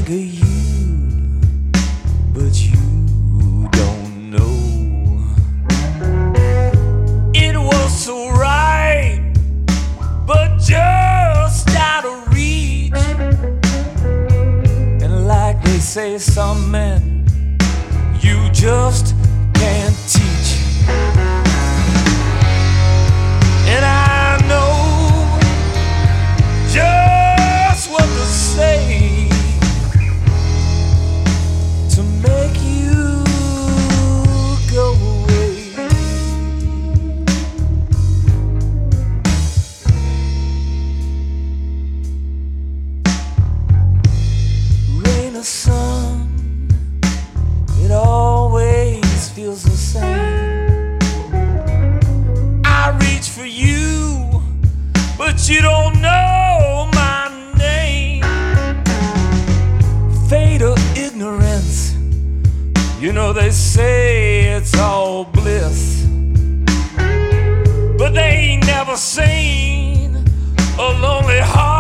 like a you, but you don't know. It was so right, but just out of reach. And like they say, some men you just can't teach. And I know just what to say to make you go away. Rain or sun, it always feels the same. I reach for you, but you don't know my name. Fate or ignorance, you know they say it's all bliss, but they ain't never seen a lonely heart